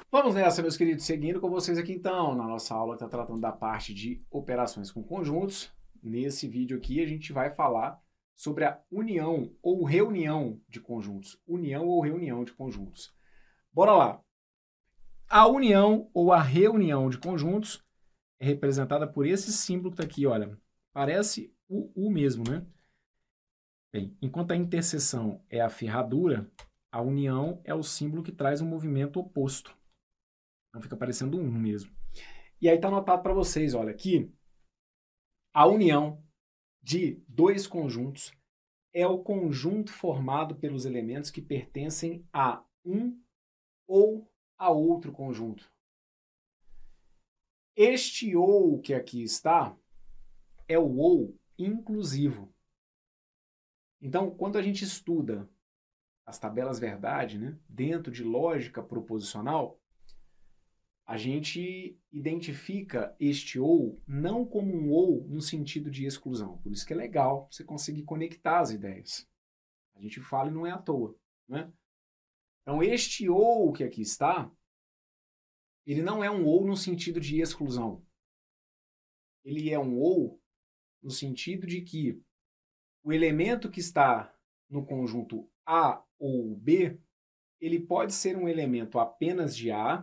Vamos nessa, meus queridos, seguindo com vocês aqui então, na nossa aula que está tratando da parte de operações com conjuntos. Nesse vídeo aqui a gente vai falar sobre a união ou reunião de conjuntos. União ou reunião de conjuntos. Bora lá! A união ou a reunião de conjuntos é representada por esse símbolo que está aqui, olha. Parece o U mesmo, né? Bem, enquanto a interseção é a ferradura, a união é o símbolo que traz um movimento oposto. Então fica parecendo um mesmo. E aí está anotado para vocês, olha, que a união de dois conjuntos é o conjunto formado pelos elementos que pertencem a um ou a outro conjunto. Este ou que aqui está é o ou inclusivo. Então, quando a gente estuda as tabelas verdade, né, dentro de lógica proposicional, a gente identifica este ou não como um ou no sentido de exclusão. Por isso que é legal você conseguir conectar as ideias. A gente fala e não é à toa, né? Então, este ou que aqui está, ele não é um ou no sentido de exclusão. Ele é um ou no sentido de que o elemento que está no conjunto A ou B, ele pode ser um elemento apenas de A,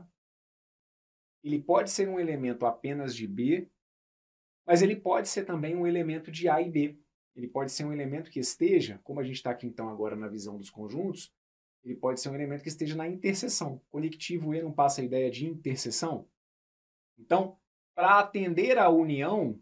ele pode ser um elemento apenas de B, mas ele pode ser também um elemento de A e B. Ele pode ser um elemento que esteja, como a gente está aqui então agora na visão dos conjuntos, ele pode ser um elemento que esteja na interseção. Conectivo E não passa a ideia de interseção? Então, para atender à união,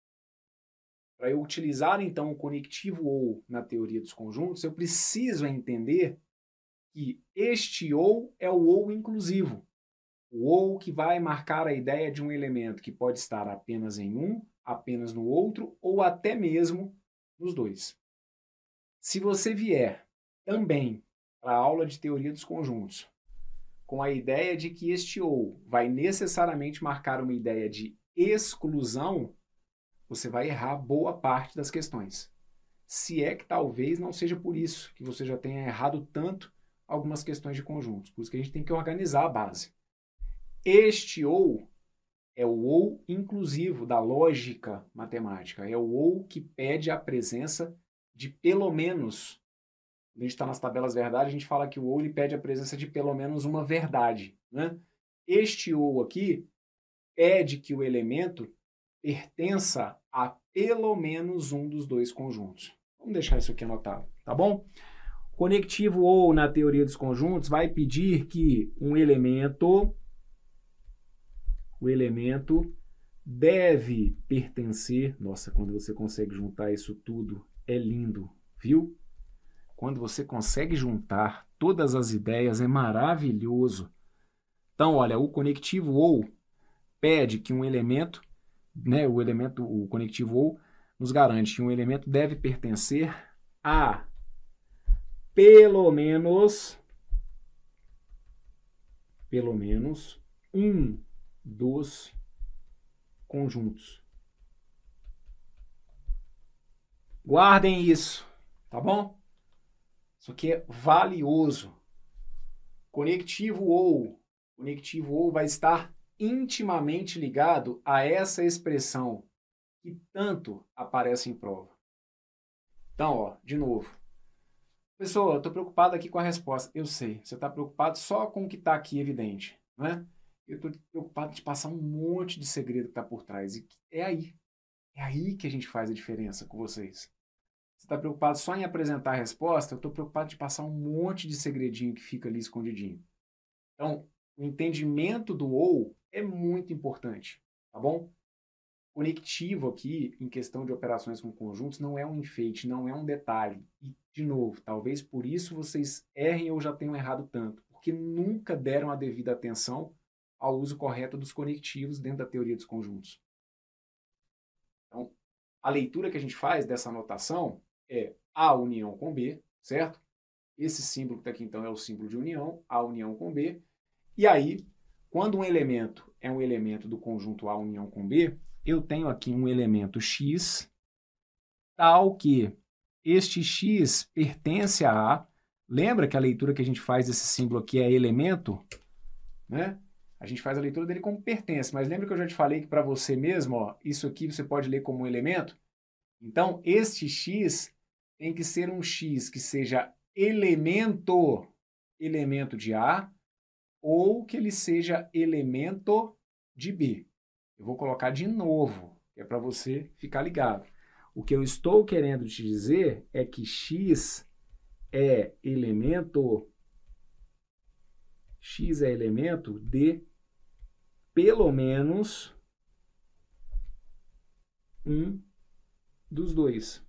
para eu utilizar então o conectivo ou na teoria dos conjuntos, eu preciso entender que este ou é o ou inclusivo. O ou que vai marcar a ideia de um elemento que pode estar apenas em um, apenas no outro, ou até mesmo nos dois. Se você vier também para a aula de teoria dos conjuntos com a ideia de que este ou vai necessariamente marcar uma ideia de exclusão, você vai errar boa parte das questões. Se é que talvez não seja por isso que você já tenha errado tanto algumas questões de conjuntos. Por isso que a gente tem que organizar a base. Este ou é o ou inclusivo da lógica matemática. É o ou que pede a presença de pelo menos. Quando a gente está nas tabelas verdade, a gente fala que o ou ele pede a presença de pelo menos uma verdade, né? Este ou aqui pede que o elemento pertença a pelo menos um dos dois conjuntos. Vamos deixar isso aqui anotado, tá bom? Conectivo ou na teoria dos conjuntos vai pedir que o elemento deve pertencer. Nossa, quando você consegue juntar isso tudo, é lindo, viu? Quando você consegue juntar todas as ideias, é maravilhoso. Então, olha, o conectivo ou pede que um elemento, né, o conectivo ou nos garante que um elemento deve pertencer a pelo menos um dos conjuntos. Guardem isso, tá bom? Isso aqui é valioso. Conectivo ou vai estar intimamente ligado a essa expressão que tanto aparece em prova. Então, ó, de novo. Pessoal, eu estou preocupado aqui com a resposta. Eu sei, você está preocupado só com o que está aqui evidente, não é? Eu estou preocupado de passar um monte de segredo que está por trás. E é aí que a gente faz a diferença com vocês. Você está preocupado só em apresentar a resposta, eu estou preocupado de passar um monte de segredinho que fica ali escondidinho. Então, o entendimento do ou é muito importante, tá bom? Conectivo aqui, em questão de operações com conjuntos, não é um enfeite, não é um detalhe. E, de novo, talvez por isso vocês errem ou já tenham errado tanto, porque nunca deram a devida atenção ao uso correto dos conectivos dentro da teoria dos conjuntos. Então, a leitura que a gente faz dessa anotação é A união com B, certo? Esse símbolo que está aqui, então, é o símbolo de união, A união com B. E aí, quando um elemento é um elemento do conjunto A união com B, eu tenho aqui um elemento x, tal que este x pertence a A. Lembra que a leitura que a gente faz desse símbolo aqui é elemento, né? A gente faz a leitura dele como pertence, mas lembra que eu já te falei que para você mesmo, ó, isso aqui você pode ler como um elemento? Então, este x tem que ser um x que seja elemento de A ou que ele seja elemento de B. Eu vou colocar de novo, que é para você ficar ligado. O que eu estou querendo te dizer é que x é elemento de pelo menos um dos dois.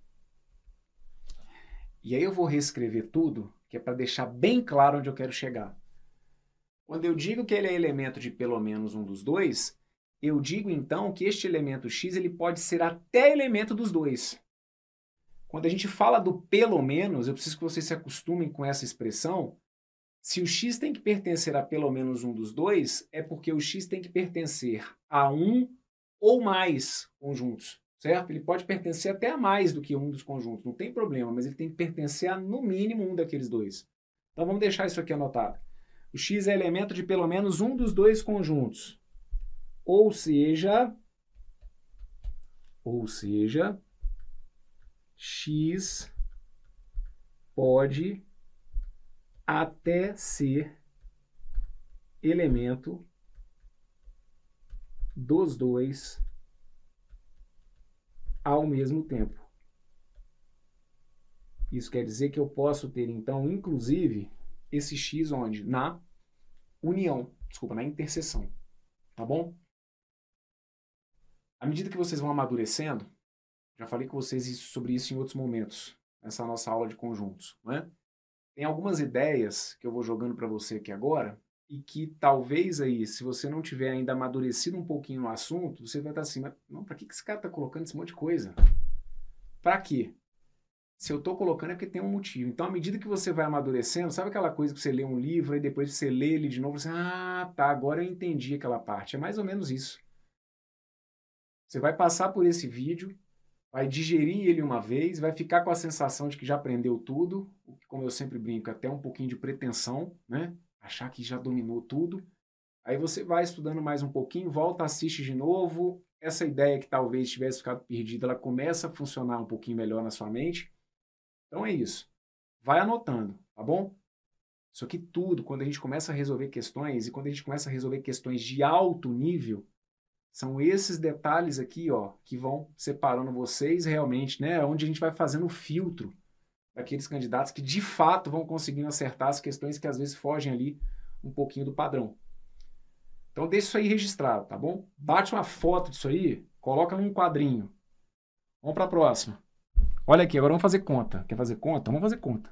E aí eu vou reescrever tudo, que é para deixar bem claro onde eu quero chegar. Quando eu digo que ele é elemento de pelo menos um dos dois, eu digo então que este elemento x ele pode ser até elemento dos dois. Quando a gente fala do pelo menos, eu preciso que vocês se acostumem com essa expressão. Se o x tem que pertencer a pelo menos um dos dois, é porque o x tem que pertencer a um ou mais conjuntos, certo? Ele pode pertencer até a mais do que um dos conjuntos, não tem problema, mas ele tem que pertencer a, no mínimo, um daqueles dois. Então vamos deixar isso aqui anotado. O x é elemento de pelo menos um dos dois conjuntos. Ou seja, x pode até ser elemento dos dois ao mesmo tempo. Isso quer dizer que eu posso ter, então, inclusive, esse x onde? Na interseção. Tá bom? À medida que vocês vão amadurecendo, já falei com vocês sobre isso em outros momentos, nessa nossa aula de conjuntos, né? Tem algumas ideias que eu vou jogando para você aqui agora e que talvez aí, se você não tiver ainda amadurecido um pouquinho no assunto, você vai estar assim, mas não, para que esse cara está colocando esse monte de coisa? Para quê? Se eu estou colocando é porque tem um motivo. Então, à medida que você vai amadurecendo, sabe aquela coisa que você lê um livro e depois você lê ele de novo, você, tá, agora eu entendi aquela parte. É mais ou menos isso. Você vai passar por esse vídeo, vai digerir ele uma vez, vai ficar com a sensação de que já aprendeu tudo, como eu sempre brinco, até um pouquinho de pretensão, né? Achar que já dominou tudo. Aí você vai estudando mais um pouquinho, volta, assiste de novo. Essa ideia que talvez tivesse ficado perdida, ela começa a funcionar um pouquinho melhor na sua mente. Então é isso. Vai anotando, tá bom? Isso aqui tudo, quando a gente começa a resolver questões, e quando a gente começa a resolver questões de alto nível, são esses detalhes aqui, ó, que vão separando vocês realmente, né? Onde a gente vai fazendo o filtro daqueles candidatos que de fato vão conseguindo acertar as questões que às vezes fogem ali um pouquinho do padrão. Então deixa isso aí registrado, tá bom? Bate uma foto disso aí, coloca num quadrinho. Vamos para a próxima. Olha aqui, agora vamos fazer conta. Quer fazer conta? Vamos fazer conta.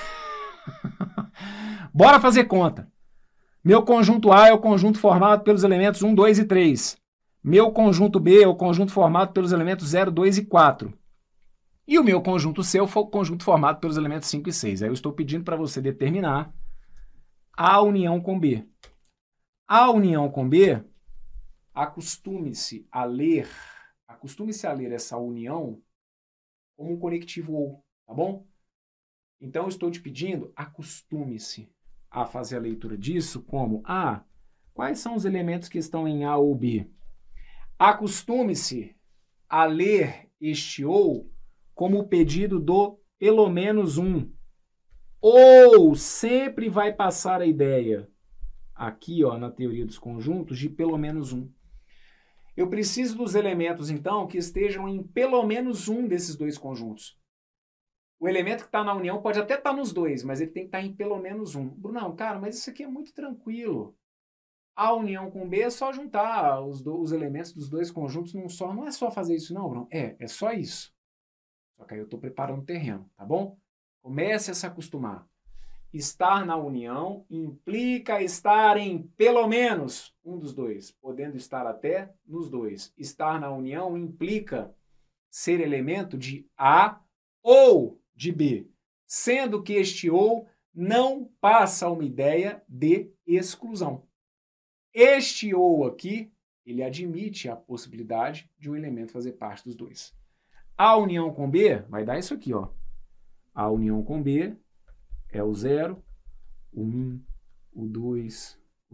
Bora fazer conta. Meu conjunto A é o conjunto formado pelos elementos 1, 2 e 3. Meu conjunto B é o conjunto formado pelos elementos 0, 2 e 4. E o meu conjunto C é o conjunto formado pelos elementos 5 e 6. Aí eu estou pedindo para você determinar A união com B. A união com B, acostume-se a ler essa união como um conectivo ou, tá bom? Então eu estou te pedindo, acostume-se a fazer a leitura disso como quais são os elementos que estão em A ou B? Acostume-se a ler este ou como o pedido do pelo menos um. Ou sempre vai passar a ideia, aqui ó, na teoria dos conjuntos, de pelo menos um. Eu preciso dos elementos, então, que estejam em pelo menos um desses dois conjuntos. O elemento que está na união pode até estar nos dois, mas ele tem que estar em pelo menos um. Brunão, cara, mas isso aqui é muito tranquilo. A união com B é só juntar os elementos dos dois conjuntos num só. Não é só fazer isso não, Bruno. É só isso. Só que aí eu estou preparando o terreno, tá bom? Comece a se acostumar. Estar na união implica estar em pelo menos um dos dois, podendo estar até nos dois. Estar na união implica ser elemento de A ou de B, sendo que este ou não passa uma ideia de exclusão. Este ou aqui, ele admite a possibilidade de um elemento fazer parte dos dois. A união com B vai dar isso aqui, ó. A união com B é o 0, o 1, o 2, o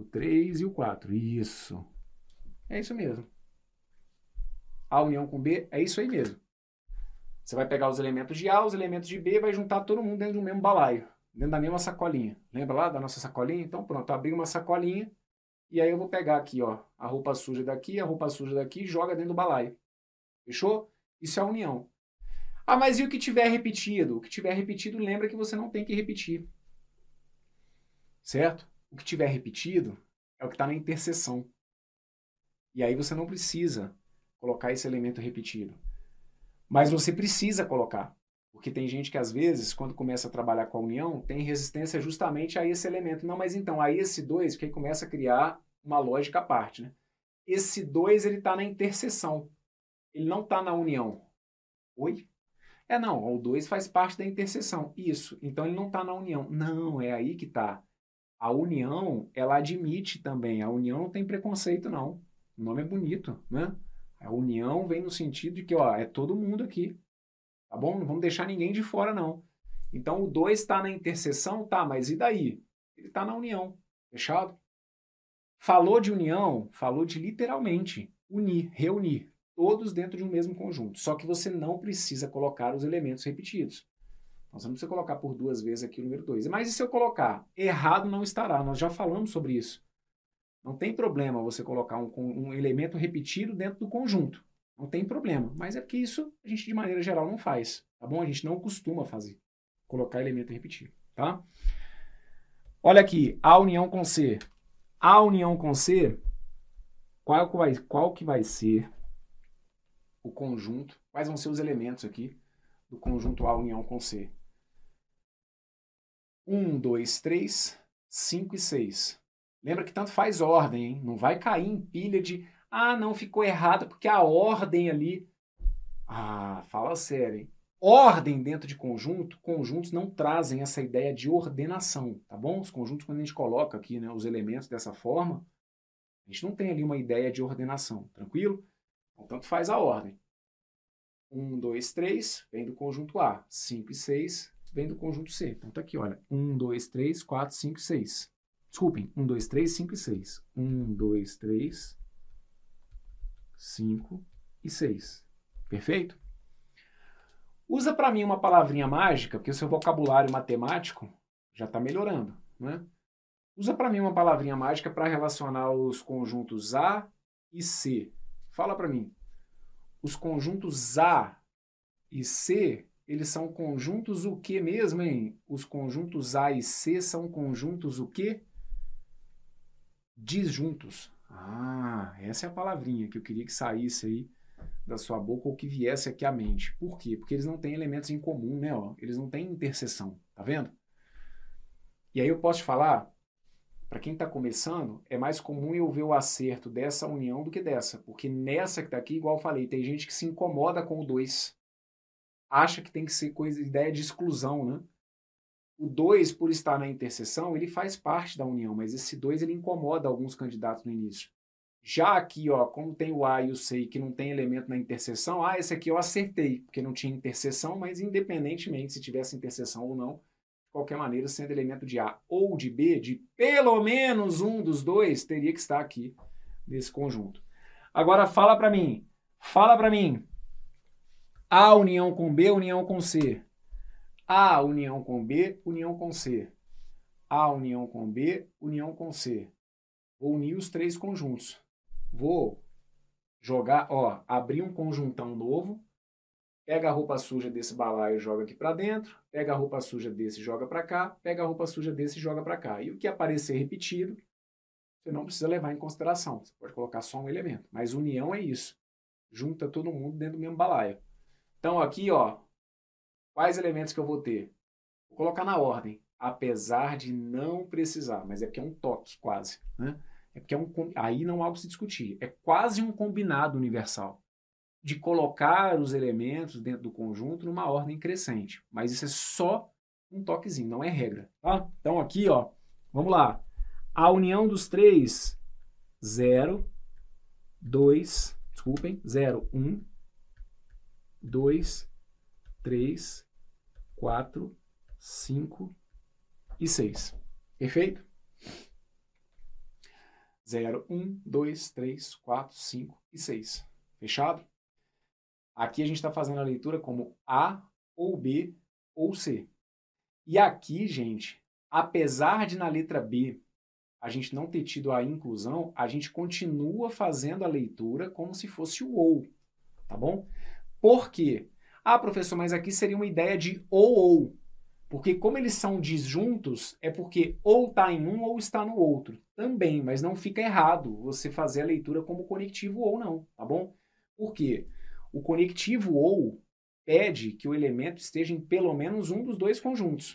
O 3 e o 4. Isso. É isso mesmo. A união com B é isso aí mesmo. Você vai pegar os elementos de A, os elementos de B, vai juntar todo mundo dentro do mesmo balaio, dentro da mesma sacolinha. Lembra lá da nossa sacolinha? Então pronto, abri uma sacolinha e aí eu vou pegar aqui, ó, a roupa suja daqui e joga dentro do balaio. Fechou? Isso é a união. Ah, mas e o que tiver repetido? O que tiver repetido, lembra que você não tem que repetir. Certo? O que tiver repetido é o que está na interseção. E aí você não precisa colocar esse elemento repetido. Mas você precisa colocar. Porque tem gente que, às vezes, quando começa a trabalhar com a união, tem resistência justamente a esse elemento. Não, mas então, a esse 2, porque aí começa a criar uma lógica à parte, né? Esse 2, ele está na interseção. Ele não está na união. Oi? Não, o 2 faz parte da interseção. Isso. Então, ele não está na união. Não, é aí que está. A união, ela admite também. A união não tem preconceito, não. O nome é bonito, né? A união vem no sentido de que, ó, é todo mundo aqui. Tá bom? Não vamos deixar ninguém de fora, não. Então, o 2 está na interseção, tá, mas e daí? Ele está na união. Fechado? Falou de união, falou de literalmente unir, reunir. Todos dentro de um mesmo conjunto. Só que você não precisa colocar os elementos repetidos. Então, você não precisa colocar por 2 vezes aqui o número 2. Mas e se eu colocar? Errado não estará. Nós já falamos sobre isso. Não tem problema você colocar um elemento repetido dentro do conjunto. Não tem problema. Mas é porque isso a gente, de maneira geral, não faz. Tá bom? A gente não costuma fazer. Colocar elemento repetido. Tá? Olha aqui. A união com C. A união com C, qual que vai ser o conjunto? Quais vão ser os elementos aqui do conjunto A união com C? 1, 2, 3, 5 e 6. Lembra que tanto faz ordem, hein? Não vai cair em pilha de, não, ficou errado, porque a ordem ali... fala sério, hein? Ordem dentro de conjuntos não trazem essa ideia de ordenação, tá bom? Os conjuntos, quando a gente coloca aqui, né, os elementos dessa forma, a gente não tem ali uma ideia de ordenação, tranquilo? Então, tanto faz a ordem. 1, 2, 3, vem do conjunto A. 5 e 6, vem do conjunto C. Então, tá aqui, olha. 1, 2, 3, 4, 5 e 6. Desculpem, 1, 2, 3, 5 e 6. 1, 2, 3, 5 e 6. Perfeito? Usa para mim uma palavrinha mágica, porque o seu vocabulário matemático já está melhorando, né? Usa para mim uma palavrinha mágica para relacionar os conjuntos A e C. Fala para mim. Os conjuntos A e C, eles são conjuntos o que mesmo, hein? Os conjuntos A e C são conjuntos o quê? Disjuntos. Essa é a palavrinha que eu queria que saísse aí da sua boca ou que viesse aqui à mente. Por quê? Porque eles não têm elementos em comum, né? Eles não têm interseção, tá vendo? E aí eu posso te falar, para quem está começando, é mais comum eu ver o acerto dessa união do que dessa, porque nessa que está aqui, igual eu falei, tem gente que se incomoda com o 2, acha que tem que ser ideia de exclusão, né? O 2, por estar na interseção, ele faz parte da união, mas esse 2 ele incomoda alguns candidatos no início. Já aqui, ó, como tem o A e o C que não tem elemento na interseção, esse aqui eu acertei, porque não tinha interseção, mas independentemente se tivesse interseção ou não, de qualquer maneira, sendo elemento de A ou de B, de pelo menos um dos dois, teria que estar aqui nesse conjunto. Agora fala para mim, A união com B, união com C. A união com B, união com C. A união com B, união com C. Vou unir os 3 conjuntos. Vou jogar, abrir um conjuntão novo, pega a roupa suja desse balaio e joga aqui para dentro, pega a roupa suja desse e joga para cá, pega a roupa suja desse e joga para cá. E o que aparecer repetido, você não precisa levar em consideração. Você pode colocar só um elemento. Mas união é isso. Junta todo mundo dentro do mesmo balaio. Então aqui, quais elementos que eu vou ter? Vou colocar na ordem, apesar de não precisar, mas é porque é um toque quase, né? É porque aí não há o que se discutir. É quase um combinado universal de colocar os elementos dentro do conjunto numa ordem crescente. Mas isso é só um toquezinho, não é regra. Tá? Então aqui, vamos lá. A união dos 3, 0, 1, 2, 3, 4, 5 e 6. Perfeito? 0, 1, 2, 3, 4, 5 e 6. Fechado? Aqui a gente está fazendo a leitura como A, ou B, ou C. E aqui, gente, apesar de na letra B a gente não ter tido a inclusão, a gente continua fazendo a leitura como se fosse o ou, tá bom? Por quê? Ah, professor, mas aqui seria uma ideia de ou. Porque como eles são disjuntos, é porque ou está em um ou está no outro. Também, mas não fica errado você fazer a leitura como conectivo ou não, tá bom? Por quê? O conectivo ou pede que o elemento esteja em pelo menos um dos dois conjuntos.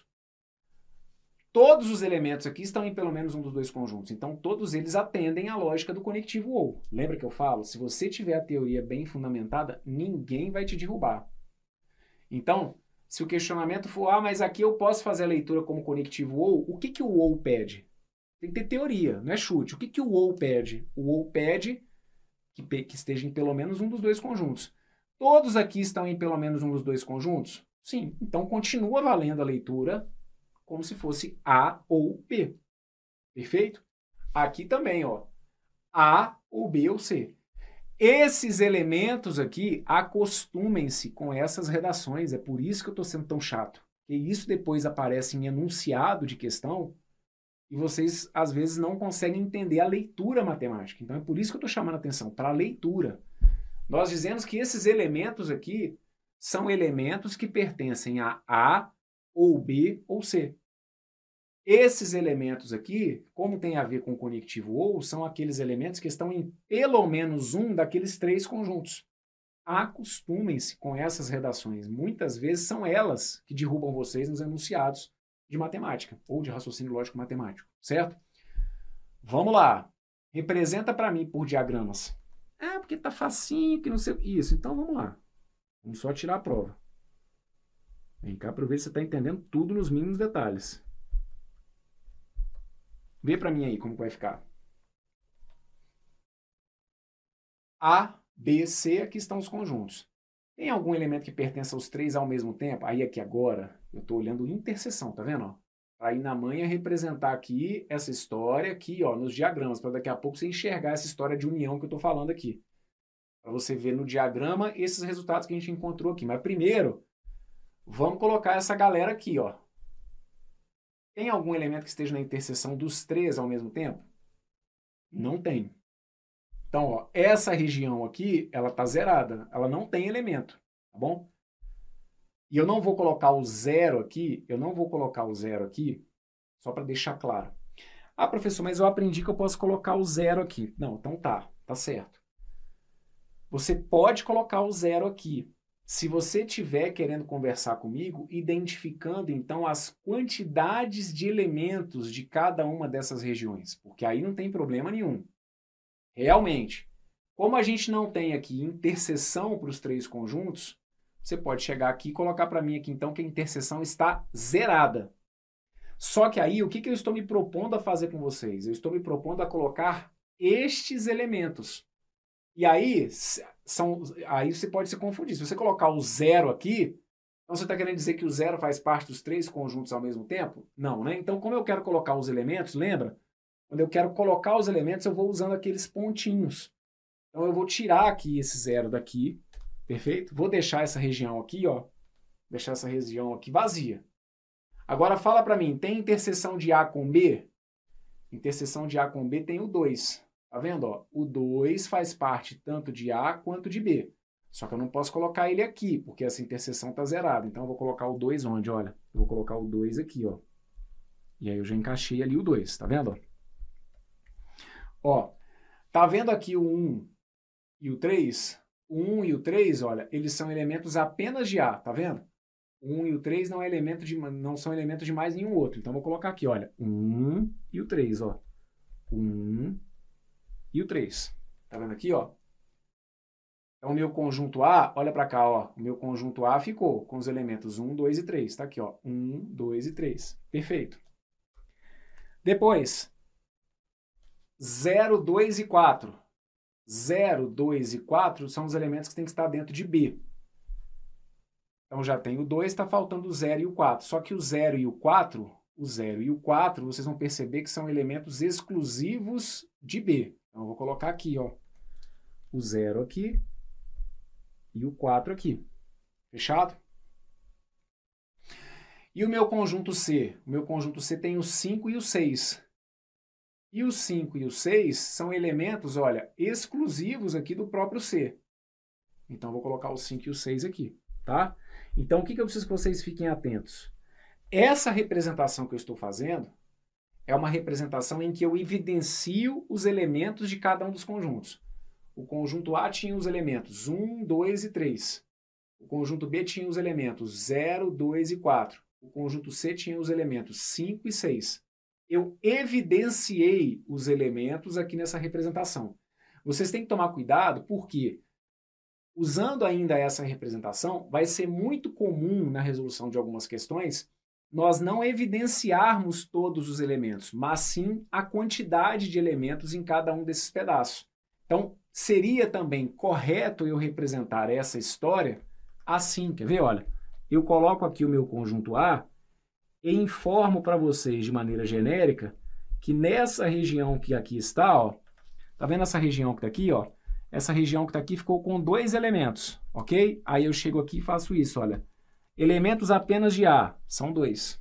Todos os elementos aqui estão em pelo menos um dos dois conjuntos, então todos eles atendem à lógica do conectivo ou. Lembra que eu falo? Se você tiver a teoria bem fundamentada, ninguém vai te derrubar. Então, se o questionamento for, ah, mas aqui eu posso fazer a leitura como conectivo ou, o que o ou pede? Tem que ter teoria, não é chute. O que o ou pede? O ou pede que esteja em pelo menos um dos dois conjuntos. Todos aqui estão em pelo menos um dos dois conjuntos? Sim. Então, continua valendo a leitura como se fosse A ou B. Perfeito? Aqui também, ó. A ou B ou C. Esses elementos aqui, acostumem-se com essas redações. É por isso que eu estou sendo tão chato. Porque isso depois aparece em enunciado de questão e vocês, às vezes, não conseguem entender a leitura matemática. Então, é por isso que eu estou chamando a atenção, para a leitura. Nós dizemos que esses elementos aqui são elementos que pertencem a ou B ou C. Esses elementos aqui, como tem a ver com o conectivo ou, são aqueles elementos que estão em pelo menos um daqueles três conjuntos. Acostumem-se com essas redações. Muitas vezes são elas que derrubam vocês nos enunciados de matemática ou de raciocínio lógico matemático, certo? Vamos lá. Representa para mim por diagramas. É, porque tá facinho, que não sei... Isso, então vamos lá. Vamos só tirar a prova. Vem cá para ver se você está entendendo tudo nos mínimos detalhes. Vê para mim aí como vai ficar. A, B, C, aqui estão os conjuntos. Tem algum elemento que pertence aos três ao mesmo tempo? Aí aqui agora, eu estou olhando interseção, tá vendo? Aí na manha representar aqui essa história aqui, ó, nos diagramas, para daqui a pouco você enxergar essa história de união que eu estou falando aqui. Para você ver no diagrama esses resultados que a gente encontrou aqui. Mas primeiro, vamos colocar essa galera aqui, ó. Tem algum elemento que esteja na interseção dos três ao mesmo tempo? Não tem. Então, ó, essa região aqui, ela está zerada. Ela não tem elemento, tá bom? E eu não vou colocar o zero aqui, só para deixar claro. Ah, professor, mas eu aprendi que eu posso colocar o zero aqui. Não, então tá certo. Você pode colocar o zero aqui. Se você estiver querendo conversar comigo, identificando então as quantidades de elementos de cada uma dessas regiões, porque aí não tem problema nenhum. Realmente, como a gente não tem aqui interseção para os três conjuntos, você pode chegar aqui e colocar para mim aqui então que a interseção está zerada. Só que aí, o que eu estou me propondo a fazer com vocês? Eu estou me propondo a colocar estes elementos. E aí você pode se confundir. Se você colocar o zero aqui, então você está querendo dizer que o zero faz parte dos três conjuntos ao mesmo tempo? Não, né? Então, como eu quero colocar os elementos, lembra? Quando eu quero colocar os elementos, eu vou usando aqueles pontinhos. Então, eu vou tirar aqui esse zero daqui, perfeito? Vou deixar essa região aqui, ó. Deixar essa região aqui vazia. Agora, fala para mim, tem interseção de A com B? Interseção de A com B tem o 2. Tá vendo? Ó? O 2 faz parte tanto de A quanto de B. Só que eu não posso colocar ele aqui, porque essa interseção está zerada. Então, eu vou colocar o 2 onde? Olha, eu vou colocar o 2 aqui, ó. E aí eu já encaixei ali o 2, tá vendo? Ó, tá vendo aqui o 1 e o 3? O 1 e o 3, olha, eles são elementos apenas de A, tá vendo? O 1 e o 3 não são elementos de mais nenhum outro. Então, eu vou colocar aqui, olha, 1 e o 3, ó. 1 e o 3. Tá vendo aqui, ó? Então, o meu conjunto A, olha para cá, ó. O meu conjunto A ficou com os elementos 1, 2 e 3. Tá aqui, ó. 1, 2 e 3. Perfeito. Depois, 0, 2 e 4. 0, 2 e 4 são os elementos que têm que estar dentro de B. Então, já tem o 2, está faltando o 0 e o 4. Só que o 0 e o 4, o 0 e o 4, vocês vão perceber que são elementos exclusivos de B. Então, eu vou colocar aqui, ó, o 0 aqui e o 4 aqui. Fechado? E o meu conjunto C? O meu conjunto C tem o 5 e o 6. E o 5 e o 6 são elementos, olha, exclusivos aqui do próprio C. Então, eu vou colocar o 5 e o 6 aqui, tá? Então, o que eu preciso que vocês fiquem atentos? Essa representação que eu estou fazendo é uma representação em que eu evidencio os elementos de cada um dos conjuntos. O conjunto A tinha os elementos 1, 2 e 3. O conjunto B tinha os elementos 0, 2 e 4. O conjunto C tinha os elementos 5 e 6. Eu evidenciei os elementos aqui nessa representação. Vocês têm que tomar cuidado porque, usando ainda essa representação, vai ser muito comum na resolução de algumas questões nós não evidenciarmos todos os elementos, mas sim a quantidade de elementos em cada um desses pedaços. Então, seria também correto eu representar essa história assim, quer ver? Olha, eu coloco aqui o meu conjunto A e informo para vocês de maneira genérica que nessa região que aqui está, ó, tá vendo essa região que está aqui, ó? Essa região que está aqui ficou com 2 elementos, ok? Aí eu chego aqui e faço isso, olha. Elementos apenas de A, são 2.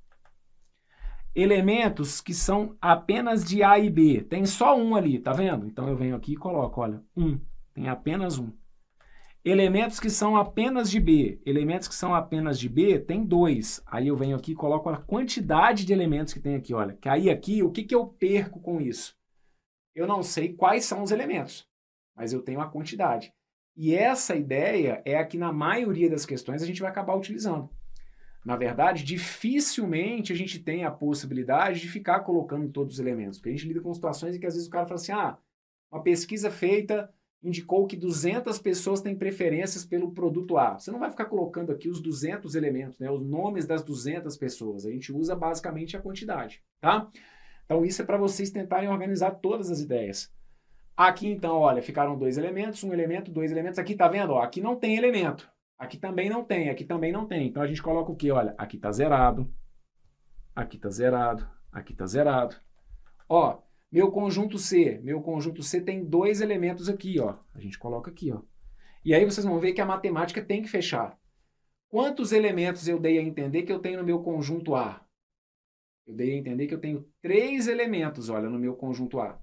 Elementos que são apenas de A e B, tem só um ali, tá vendo? Então eu venho aqui e coloco, olha, 1, tem apenas 1. Elementos que são apenas de B, elementos que são apenas de B, tem 2. Aí eu venho aqui e coloco a quantidade de elementos que tem aqui, olha. Que aí aqui, o que eu perco com isso? Eu não sei quais são os elementos, mas eu tenho a quantidade. E essa ideia é a que na maioria das questões a gente vai acabar utilizando. Na verdade, dificilmente a gente tem a possibilidade de ficar colocando todos os elementos, porque a gente lida com situações em que às vezes o cara fala assim, uma pesquisa feita indicou que 200 pessoas têm preferências pelo produto A. Você não vai ficar colocando aqui os 200 elementos, né, os nomes das 200 pessoas. A gente usa basicamente a quantidade, tá? Então isso é para vocês tentarem organizar todas as ideias. Aqui, então, olha, ficaram 2 elementos, 1 elemento, 2 elementos. Aqui, tá vendo? Ó, aqui não tem elemento. Aqui também não tem, aqui também não tem. Então, a gente coloca o quê? Olha, aqui tá zerado. Aqui tá zerado. Aqui tá zerado. Ó, meu conjunto C. Meu conjunto C tem 2 elementos aqui, ó. A gente coloca aqui, ó. E aí, vocês vão ver que a matemática tem que fechar. Quantos elementos eu dei a entender que eu tenho no meu conjunto A? Eu dei a entender que eu tenho 3 elementos, olha, no meu conjunto A.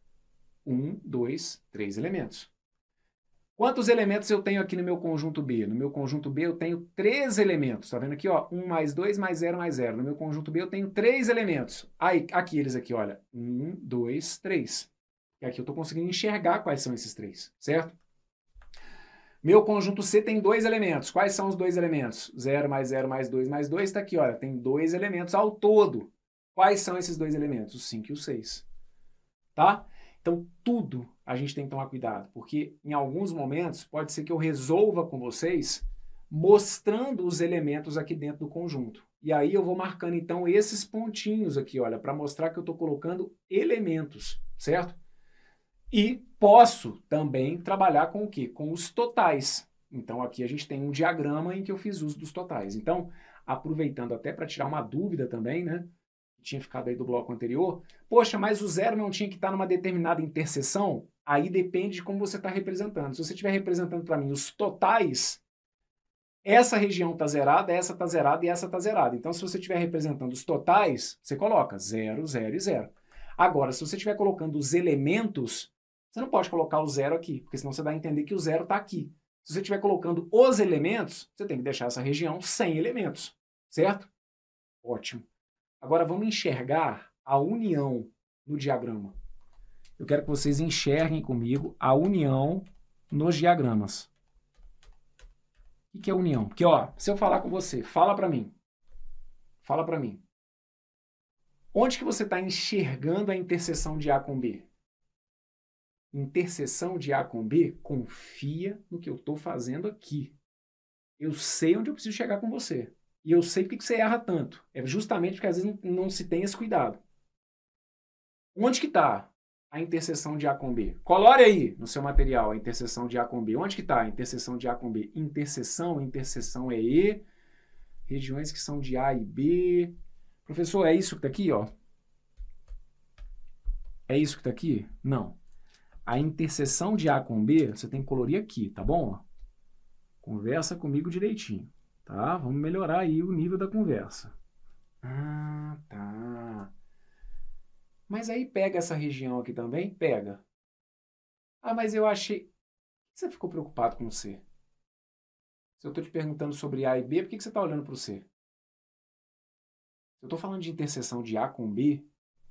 1, 2, 3 elementos. Quantos elementos eu tenho aqui no meu conjunto B? No meu conjunto B eu tenho 3 elementos. Tá vendo aqui, ó? 1 mais 2 mais 0 mais 0. No meu conjunto B eu tenho 3 elementos. Aí, aqui eles aqui, olha. 1, 2, 3. E aqui eu estou conseguindo enxergar quais são esses 3, certo? Meu conjunto C tem 2 elementos. Quais são os 2 elementos? 0 mais 0 mais 2 mais 2 está aqui, olha. Tem 2 elementos ao todo. Quais são esses 2 elementos? O 5 e o 6. Tá? Então, tudo a gente tem que tomar cuidado, porque em alguns momentos pode ser que eu resolva com vocês mostrando os elementos aqui dentro do conjunto. E aí eu vou marcando, então, esses pontinhos aqui, olha, para mostrar que eu estou colocando elementos, certo? E posso também trabalhar com o quê? Com os totais. Então, aqui a gente tem um diagrama em que eu fiz uso dos totais. Então, aproveitando até para tirar uma dúvida também, né? Tinha ficado aí do bloco anterior, poxa, mas o 0 não tinha que estar numa determinada interseção? Aí depende de como você está representando. Se você estiver representando para mim os totais, essa região está zerada, essa está zerada e essa está zerada. Então, se você estiver representando os totais, você coloca 0, 0 e 0. Agora, se você estiver colocando os elementos, você não pode colocar o 0 aqui, porque senão você dá a entender que o 0 está aqui. Se você estiver colocando os elementos, você tem que deixar essa região sem elementos, certo? Ótimo. Agora vamos enxergar a união no diagrama. Eu quero que vocês enxerguem comigo a união nos diagramas. O que é união? Porque, ó, se eu falar com você, fala para mim. Fala para mim. Onde que você está enxergando a interseção de A com B? Interseção de A com B, confia no que eu estou fazendo aqui. Eu sei onde eu preciso chegar com você. E eu sei por que você erra tanto. É justamente porque às vezes não se tem esse cuidado. Onde que está a interseção de A com B? Colore aí no seu material a interseção de A com B. Onde que está a interseção de A com B? Interseção é E. Regiões que são de A e B. Professor, é isso que está aqui, ó? É isso que está aqui? Não. A interseção de A com B, você tem que colorir aqui, tá bom? Conversa comigo direitinho, tá? Vamos melhorar aí o nível da conversa. Ah, tá. Mas aí pega essa região aqui também? Pega. Ah, mas eu achei... Por que você ficou preocupado com o C? Se eu estou te perguntando sobre A e B, por que você está olhando para o C? Se eu estou falando de interseção de A com B,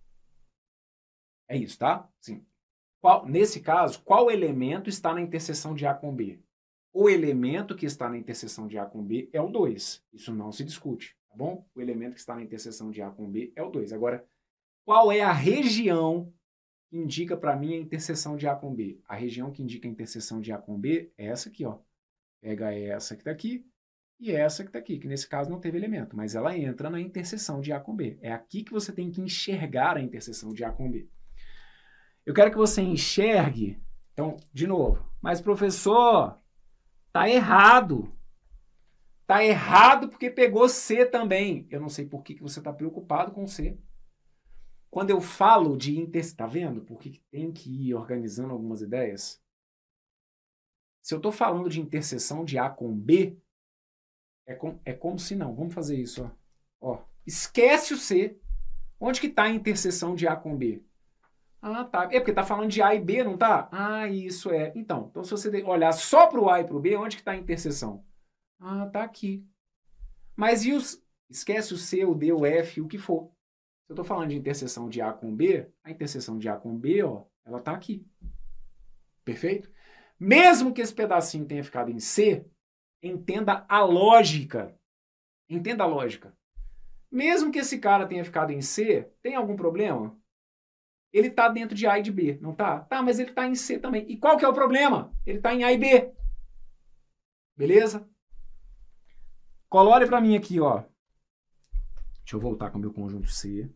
é isso, tá? Sim. Nesse caso, qual elemento está na interseção de A com B? O elemento que está na interseção de A com B é o 2. Isso não se discute, tá bom? O elemento que está na interseção de A com B é o 2. Agora, qual é a região que indica para mim a interseção de A com B? A região que indica a interseção de A com B é essa aqui, ó. Pega essa que está aqui e essa que está aqui, que nesse caso não teve elemento, mas ela entra na interseção de A com B. É aqui que você tem que enxergar a interseção de A com B. Eu quero que você enxergue, então, de novo, mas professor, tá errado. Tá errado porque pegou C também. Eu não sei por que você está preocupado com C. Quando eu falo de interseção, tá vendo? Porque tem que ir organizando algumas ideias. Se eu estou falando de interseção de A com B, é como se não. Vamos fazer isso, ó. Ó, esquece o C. Onde que está a interseção de A com B? Ah, tá. É porque está falando de A e B, não tá? Ah, isso é. Então se você olhar só para o A e para o B, onde que está a interseção? Ah, tá aqui. Mas e os... Esquece o C, o D, o F, o que for. Se eu estou falando de interseção de A com B, a interseção de A com B, ó, ela está aqui. Perfeito? Mesmo que esse pedacinho tenha ficado em C, entenda a lógica. Entenda a lógica. Mesmo que esse cara tenha ficado em C, tem algum problema? Ele está dentro de A e de B, não tá? Tá, mas ele está em C também. E qual que é o problema? Ele está em A e B. Beleza? Colore para mim aqui, ó. Deixa eu voltar com o meu conjunto C.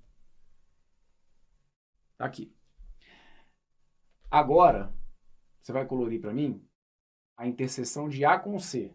Tá aqui. Agora, você vai colorir para mim a interseção de A com C.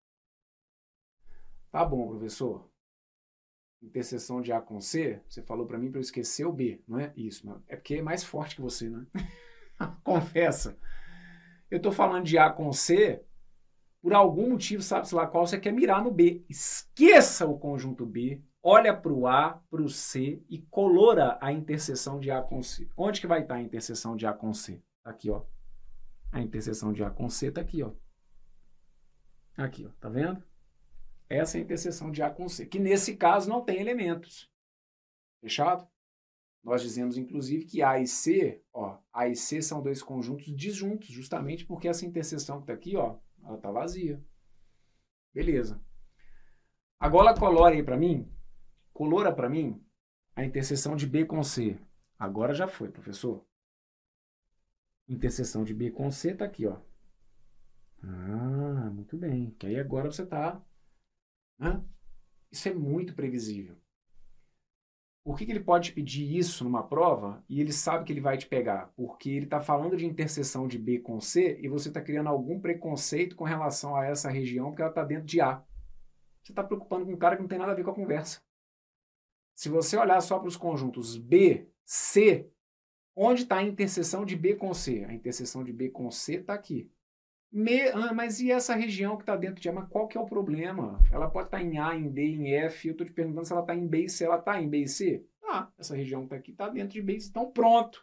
Tá bom, professor. Interseção de A com C, você falou para mim para eu esquecer o B, não é? Isso, não. É porque é mais forte que você, né? Confessa. Eu estou falando de A com C, por algum motivo, sabe-se lá qual, você quer mirar no B. Esqueça o conjunto B, olha para o A, para o C e colora a interseção de A com C. Onde que vai estar a interseção de A com C? Tá aqui, ó. A interseção de A com C tá aqui, ó. Aqui, ó. Tá vendo? Essa é a interseção de A com C, que nesse caso não tem elementos. Fechado? Nós dizemos, inclusive, que A e C, ó, A e C são dois conjuntos disjuntos, justamente porque essa interseção que está aqui, ó, ela está vazia. Beleza. Agora colore aí para mim, colora para mim a interseção de B com C. Agora já foi, professor. Interseção de B com C está aqui, ó. Ah, muito bem. Que aí agora você está... Isso é muito previsível. Por que ele pode pedir isso numa prova e ele sabe que ele vai te pegar? Porque ele está falando de interseção de B com C e você está criando algum preconceito com relação a essa região porque ela está dentro de A. Você está preocupando com um cara que não tem nada a ver com a conversa. Se você olhar só para os conjuntos B, C, onde está a interseção de B com C? A interseção de B com C está aqui. Mas e essa região que está dentro de A? Mas qual que é o problema? Ela pode estar em A, em D, em F. Eu estou te perguntando se ela está em B e C. Ela está em B e C? Ah, essa região que está aqui está dentro de B e C. Então pronto.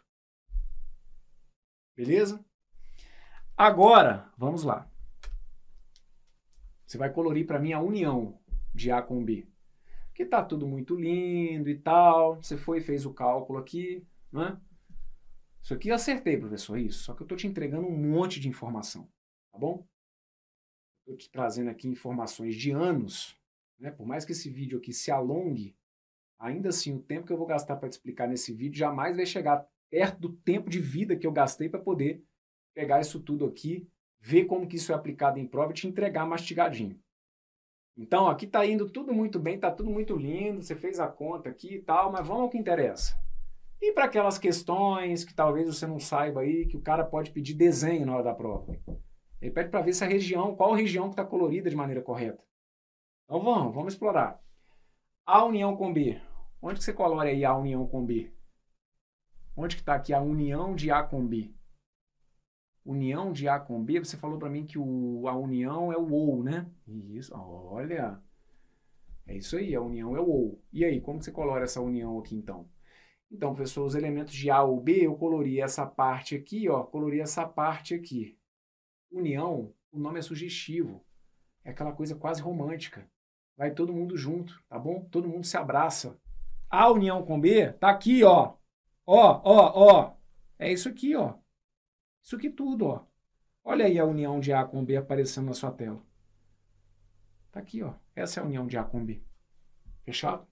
Beleza? Agora, vamos lá. Você vai colorir para mim a união de A com B. Que está tudo muito lindo e tal. Você foi e fez o cálculo aqui, né? Isso aqui eu acertei, professor, isso. Só que eu estou te entregando um monte de informação. Tá bom? Estou te trazendo aqui informações de anos, né? Por mais que esse vídeo aqui se alongue, ainda assim o tempo que eu vou gastar para te explicar nesse vídeo jamais vai chegar perto do tempo de vida que eu gastei para poder pegar isso tudo aqui, ver como que isso é aplicado em prova e te entregar mastigadinho. Então, aqui está indo tudo muito bem, está tudo muito lindo, você fez a conta aqui e tal, mas vamos ao que interessa. E para aquelas questões que talvez você não saiba aí, que o cara pode pedir desenho na hora da prova. Ele pede para ver essa região, qual região que está colorida de maneira correta. Então vamos explorar. A união com B. Onde que você colore aí A união com B? Onde que está aqui a união de A com B? União de A com B, você falou para mim que a união é o ou, né? Isso, olha. É isso aí, a união é o ou. E aí, como que você colore essa união aqui então? Então, professor, os elementos de A ou B, eu colori essa parte aqui, ó, colori essa parte aqui. União, o nome é sugestivo. É aquela coisa quase romântica. Vai todo mundo junto, tá bom? Todo mundo se abraça. A união com B tá aqui, ó. Ó. É isso aqui, ó. Isso aqui tudo, ó. Olha aí a união de A com B aparecendo na sua tela. Tá aqui, ó. Essa é a união de A com B. Fechado?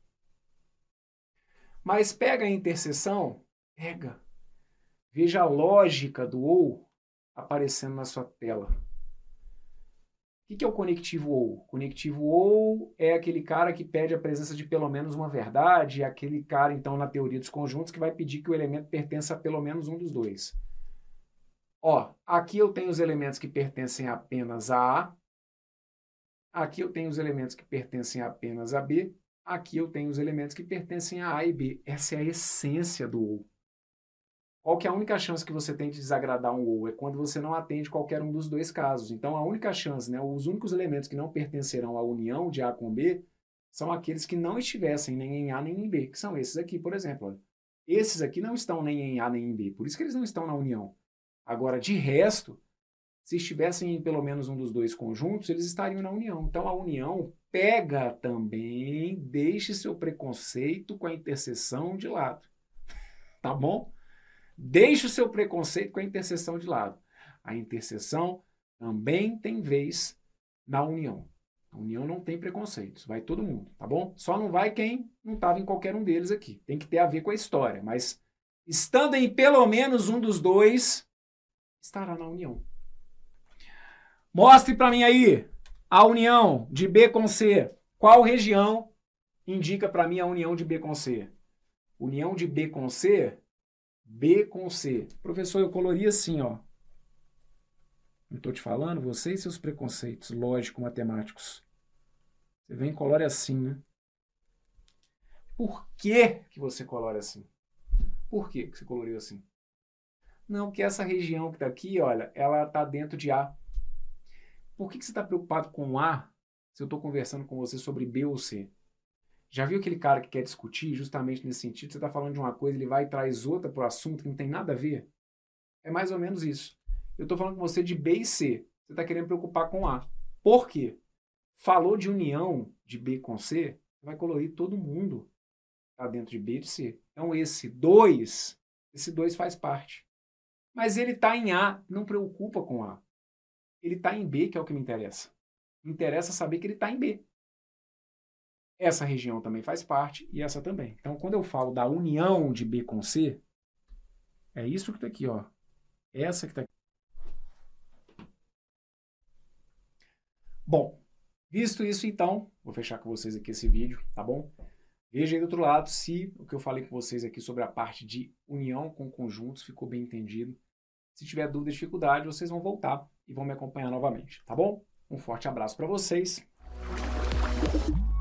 Mas pega a interseção, pega. Veja a lógica do ou aparecendo na sua tela. O que é o conectivo ou? O conectivo ou é aquele cara que pede a presença de pelo menos uma verdade, é aquele cara, então, na teoria dos conjuntos, que vai pedir que o elemento pertença a pelo menos um dos dois. Ó, aqui eu tenho os elementos que pertencem apenas a A, aqui eu tenho os elementos que pertencem apenas a B, aqui eu tenho os elementos que pertencem a A e B. Essa é a essência do ou. Qual que é a única chance que você tem de desagradar um ou? É quando você não atende qualquer um dos dois casos. Então, a única chance, né, os únicos elementos que não pertencerão à união de A com B são aqueles que não estivessem nem em A nem em B, que são esses aqui, por exemplo. Olha. Esses aqui não estão nem em A nem em B, por isso que eles não estão na união. Agora, de resto, se estivessem em pelo menos um dos dois conjuntos, eles estariam na união. Então, a união pega também, deixe seu preconceito com a interseção de lado. Tá bom? Deixe o seu preconceito com a interseção de lado. A interseção também tem vez na união. A união não tem preconceitos, vai todo mundo, tá bom? Só não vai quem não estava em qualquer um deles aqui. Tem que ter a ver com a história, mas estando em pelo menos um dos dois, estará na união. Mostre para mim aí a união de B com C. Qual região indica para mim a união de B com C? União de B com C, B com C. Professor, eu colori assim, ó. Não estou te falando, você e seus preconceitos lógico-matemáticos. Você vem e colore assim, né? Por que você colore assim? Por que você coloriu assim? Não, porque essa região que está aqui, olha, ela está dentro de A. Por que você está preocupado com A se eu estou conversando com você sobre B ou C? Já viu aquele cara que quer discutir justamente nesse sentido? Você está falando de uma coisa, ele vai e traz outra para o assunto que não tem nada a ver? É mais ou menos isso. Eu estou falando com você de B e C. Você está querendo preocupar com A. Por quê? Falou de união de B com C, vai colorir todo mundo está dentro de B e de C. Então esse 2 faz parte. Mas ele está em A, não preocupa com A. Ele está em B, que é o que me interessa. Me interessa saber que ele está em B. Essa região também faz parte e essa também. Então, quando eu falo da união de B com C, é isso que está aqui, ó. Essa que está aqui. Bom, visto isso, então, vou fechar com vocês aqui esse vídeo, tá bom? Veja aí do outro lado se o que eu falei com vocês aqui sobre a parte de união com conjuntos ficou bem entendido. Se tiver dúvida, dificuldade, vocês vão voltar e vão me acompanhar novamente, tá bom? Um forte abraço para vocês.